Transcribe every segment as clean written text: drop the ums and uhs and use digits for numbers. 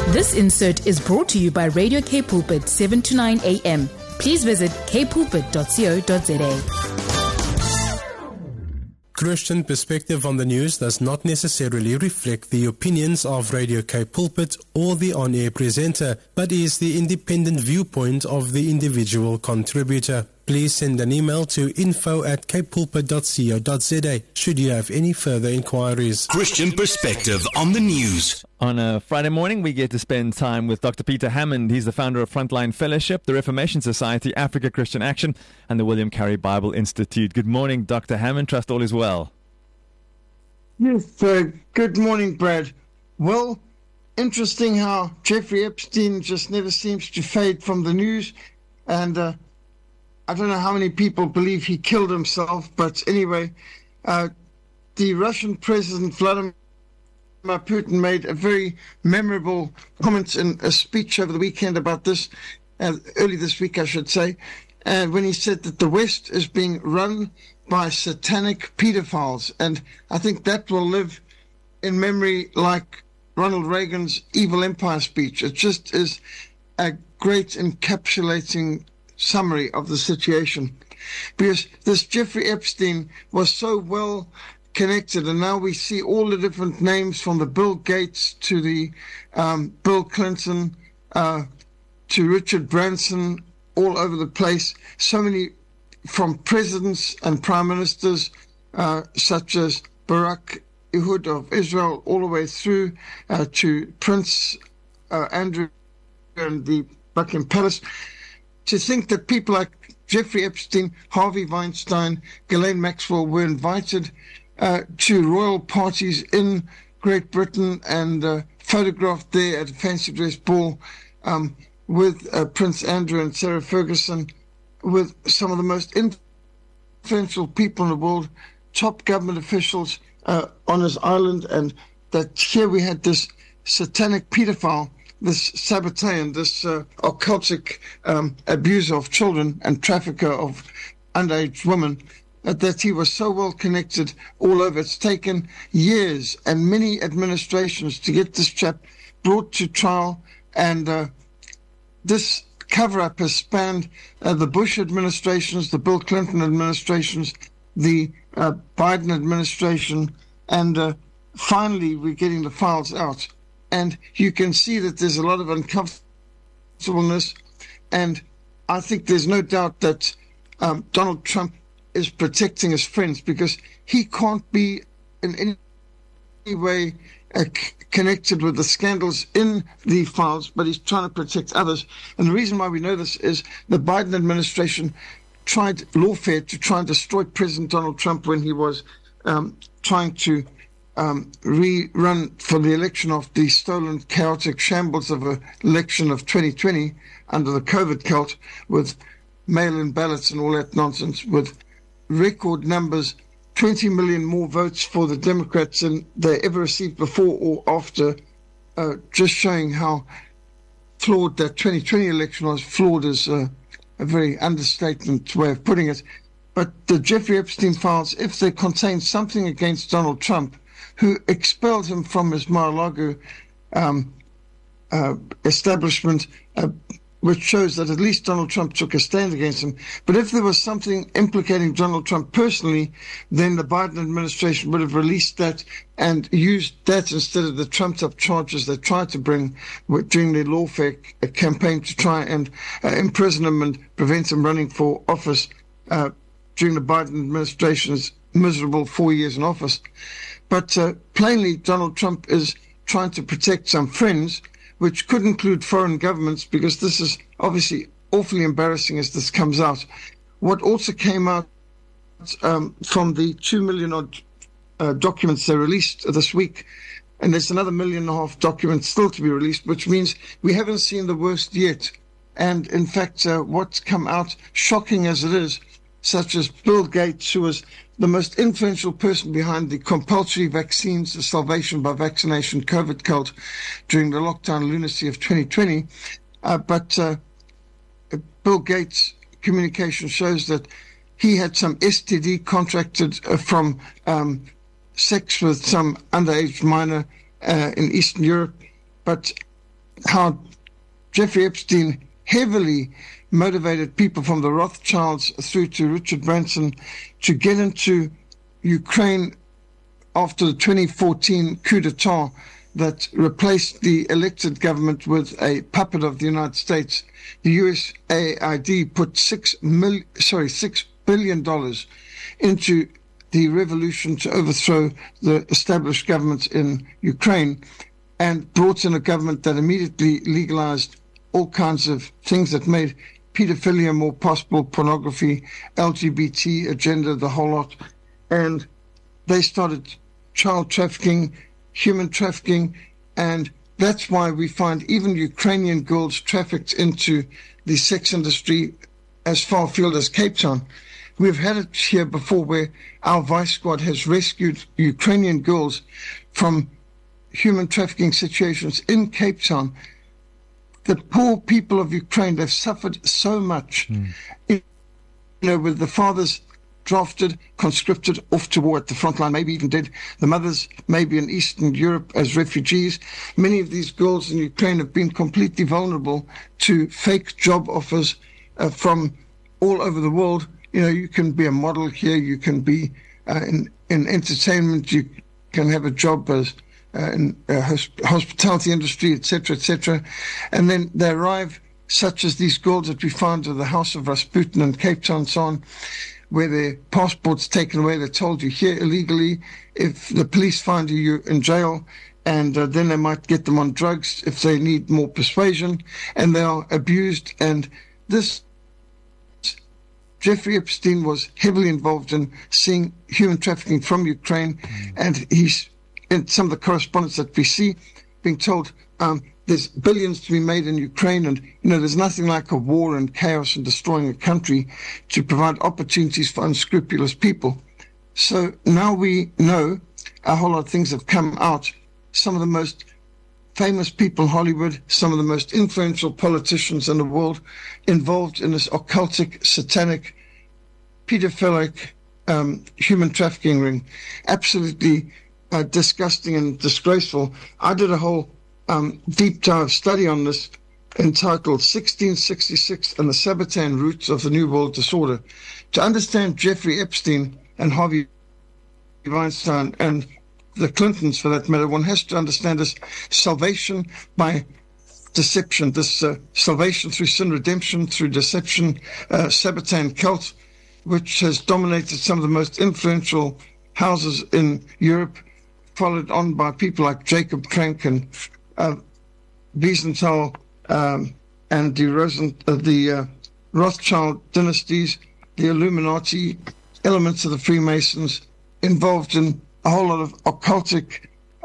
This insert is brought to you by Radio K Pulpit 7 to 9 a.m. Please visit kpulpit.co.za. Christian perspective on the news does not necessarily reflect the opinions of Radio K Pulpit or the on-air presenter, but is the independent viewpoint of the individual contributor. Please send an email to info@kpulpit.co.za should you have any further inquiries. Christian perspective on the news. On a Friday morning, we get to spend time with Dr. Peter Hammond. He's the founder of Frontline Fellowship, the Reformation Society, Africa Christian Action, and the William Carey Bible Institute. Good morning, Dr. Hammond. Trust all is well. Yes, good morning, Brad. Well, interesting how Jeffrey Epstein just never seems to fade from the news, and I don't know how many people believe he killed himself, but anyway, the Russian President Vladimir Putin made a very memorable comment in a speech over the weekend about this, early this week, I should say, when he said that the West is being run by satanic pedophiles. And I think that will live in memory like Ronald Reagan's Evil Empire speech. It just is a great encapsulating summary of the situation, because this Jeffrey Epstein was so well connected, and now we see all the different names from the Bill Gates to the Bill Clinton to Richard Branson all over the place. So many from presidents and prime ministers such as Barak Ehud of Israel, all the way through to Prince Andrew and the Buckingham Palace. To think that people like Jeffrey Epstein, Harvey Weinstein, Ghislaine Maxwell were invited to royal parties in Great Britain and photographed there at a fancy dress ball with Prince Andrew and Sarah Ferguson, with some of the most influential people in the world, top government officials on his island, and that here we had this satanic pedophile, this Sabbatean, this occultic abuser of children and trafficker of underage women, that he was so well connected all over. It's taken years and many administrations to get this chap brought to trial, and this cover-up has spanned the Bush administrations, the Bill Clinton administrations, the Biden administration, and finally we're getting the files out. And you can see that there's a lot of uncomfortableness, and I think there's no doubt that Donald Trump is protecting his friends, because he can't be in any way connected with the scandals in the files, but he's trying to protect others. And the reason why we know this is the Biden administration tried lawfare to try and destroy President Donald Trump when he was trying to rerun for the election of the stolen, chaotic shambles of an election of 2020 under the COVID cult, with mail-in ballots and all that nonsense, with record numbers, 20 million more votes for the Democrats than they ever received before or after, just showing how flawed that 2020 election was. Flawed is a very understatement way of putting it. But the Jeffrey Epstein files, if they contain something against Donald Trump, who expelled him from his Mar-a-Lago establishment, which shows that at least Donald Trump took a stand against him. But if there was something implicating Donald Trump personally, then the Biden administration would have released that and used that instead of the trumped-up charges they tried to bring during their lawfare campaign to try and imprison him and prevent him running for office during the Biden administration's miserable 4 years in office. But plainly, Donald Trump is trying to protect some friends, which could include foreign governments, because this is obviously awfully embarrassing as this comes out. What also came out from the 2 million odd documents they released this week, and there's another 1.5 million documents still to be released, which means we haven't seen the worst yet. And in fact, what's come out, shocking as it is, such as Bill Gates, who was the most influential person behind the compulsory vaccines, the Salvation by Vaccination COVID cult during the lockdown lunacy of 2020. But Bill Gates' communication shows that he had some STD contracted from sex with some underage minor in Eastern Europe. But how Jeffrey Epstein heavily motivated people from the Rothschilds through to Richard Branson to get into Ukraine after the 2014 coup d'etat that replaced the elected government with a puppet of the United States. The USAID put $6 billion into the revolution to overthrow the established government in Ukraine, and brought in a government that immediately legalized all kinds of things that made pedophilia more possible, pornography, LGBT agenda, the whole lot. And they started child trafficking, human trafficking, and that's why we find even Ukrainian girls trafficked into the sex industry as far afield as Cape Town. We've had it here before where our Vice Squad has rescued Ukrainian girls from human trafficking situations in Cape Town. The poor people of Ukraine, they've suffered so much. With the fathers drafted, conscripted, off to war at the front line, maybe even dead. The mothers maybe in Eastern Europe as refugees. Many of these girls in Ukraine have been completely vulnerable to fake job offers from all over the world. You can be a model here, you can be in entertainment, you can have a job as in hospitality industry, etc., and then they arrive, such as these girls that we found at the House of Rasputin in Cape Town and so on, where their passports taken away. They're told you're here illegally. If the police find you, you're in jail, and then they might get them on drugs if they need more persuasion, and they are abused. And this Jeffrey Epstein was heavily involved in seeing human trafficking from Ukraine, and he's in some of the correspondence that we see being told there's billions to be made in Ukraine, and there's nothing like a war and chaos and destroying a country to provide opportunities for unscrupulous people. So now we know a whole lot of things have come out. Some of the most famous people in Hollywood, some of the most influential politicians in the world involved in this occultic, satanic, pedophilic human trafficking ring. Absolutely disgusting and disgraceful. I did a whole deep dive study on this entitled 1666 and the Sabbatean Roots of the New World Disorder. To understand Jeffrey Epstein and Harvey Weinstein and the Clintons, for that matter, one has to understand this salvation by deception, this salvation through sin, redemption through deception, Sabbatean cult, which has dominated some of the most influential houses in Europe, followed on by people like Jacob Frank and Wiesenthal and the Rothschild dynasties, the Illuminati, elements of the Freemasons, involved in a whole lot of occultic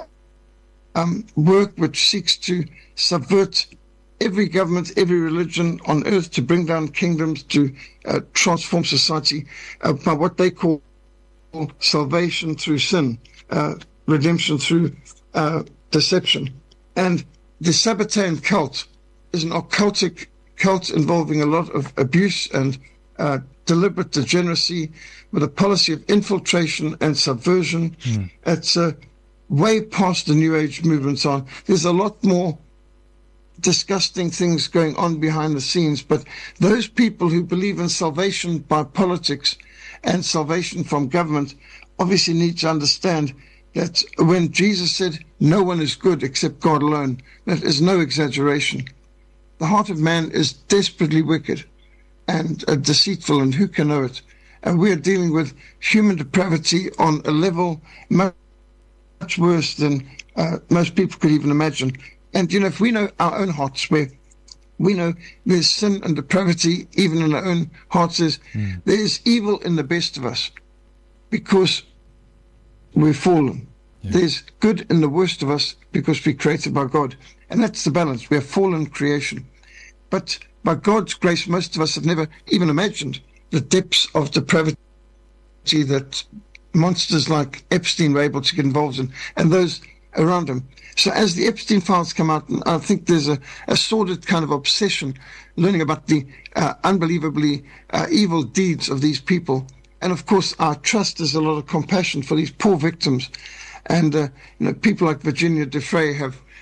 work which seeks to subvert every government, every religion on earth, to bring down kingdoms, to transform society by what they call salvation through sin, redemption through deception. And the Sabbatean cult is an occultic cult involving a lot of abuse and deliberate degeneracy, with a policy of infiltration and subversion. It's way past the New Age movements on. There's a lot more disgusting things going on behind the scenes, but those people who believe in salvation by politics and salvation from government obviously need to understand that when Jesus said, "No one is good except God alone," that is no exaggeration. The heart of man is desperately wicked and deceitful, and who can know it? And we are dealing with human depravity on a level much worse than most people could even imagine. And, if we know our own hearts, where we know there's sin and depravity even in our own hearts, there's evil in the best of us because we're fallen. There's good in the worst of us because we're created by God. And that's the balance. We're fallen creation. But by God's grace, most of us have never even imagined the depths of depravity that monsters like Epstein were able to get involved in, and those around him. So as the Epstein files come out, I think there's a sordid kind of obsession learning about the unbelievably evil deeds of these people. And of course, our trust is a lot of compassion for these poor victims. And people like Virginia Defray have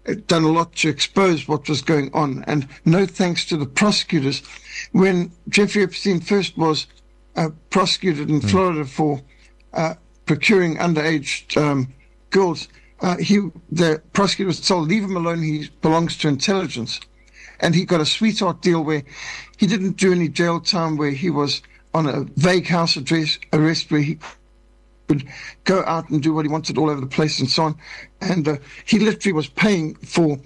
done a lot to expose what was going on. And no thanks to the prosecutors. When Jeffrey Epstein first was prosecuted in Florida for procuring underage girls, the prosecutor was told, leave him alone, he belongs to intelligence. And he got a sweetheart deal where he didn't do any jail time, where he was on a vague house arrest where he could go out and do what he wanted all over the place and so on. And he literally was paying for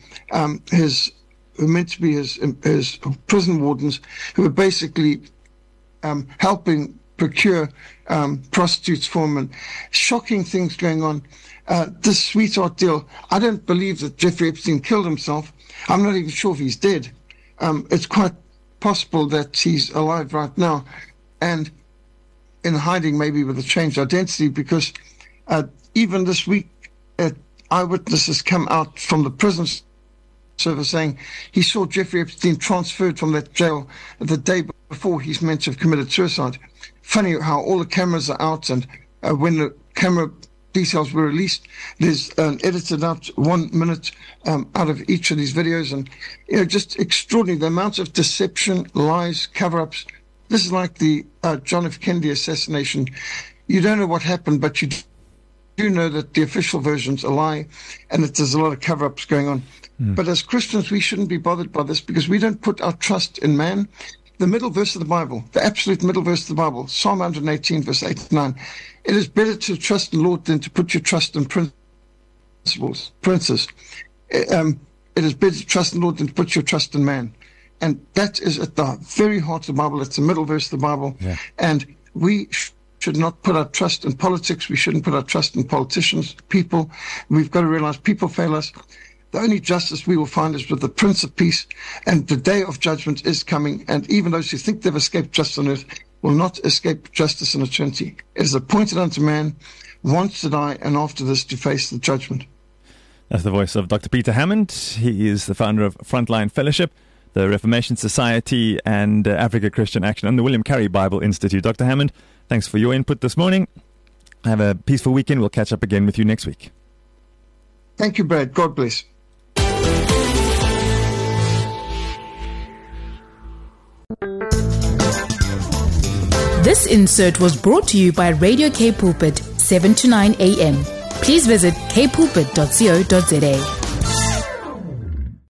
meant to be his prison wardens, who were basically helping procure prostitutes for him, and shocking things going on. This sweetheart deal, I don't believe that Jeffrey Epstein killed himself. I'm not even sure if he's dead. It's quite possible that he's alive right now and in hiding, maybe with a changed identity, because even this week, eyewitnesses come out from the prison service saying he saw Jeffrey Epstein transferred from that jail the day before he's meant to have committed suicide. Funny how all the cameras are out, and when the camera details were released, there's an edited out 1 minute out of each of these videos, and just extraordinary, the amount of deception, lies, cover-ups. This is like the John F. Kennedy assassination. You don't know what happened, but you do know that the official version's a lie and that there's a lot of cover-ups going on. But as Christians, we shouldn't be bothered by this, because we don't put our trust in man. The middle verse of the Bible, the absolute middle verse of the Bible, Psalm 118, verse 8 and 9. It is better to trust in the Lord than to put your trust in princes. It is better to trust in the Lord than to put your trust in man. And that is at the very heart of the Bible. It's the middle verse of the Bible. Yeah. And we should not put our trust in politics. We shouldn't put our trust in politicians, people. We've got to realize people fail us. The only justice we will find is with the Prince of Peace, and the day of judgment is coming, and even those who think they've escaped justice on earth will not escape justice in eternity. It is appointed unto man once to die, and after this to face the judgment. That's the voice of Dr. Peter Hammond. He is the founder of Frontline Fellowship, the Reformation Society, and Africa Christian Action, and the William Carey Bible Institute. Dr. Hammond, thanks for your input this morning. Have a peaceful weekend. We'll catch up again with you next week. Thank you, Brad. God bless. This insert was brought to you by Radio K Pulpit, 7 to 9 a.m. Please visit kpulpit.co.za.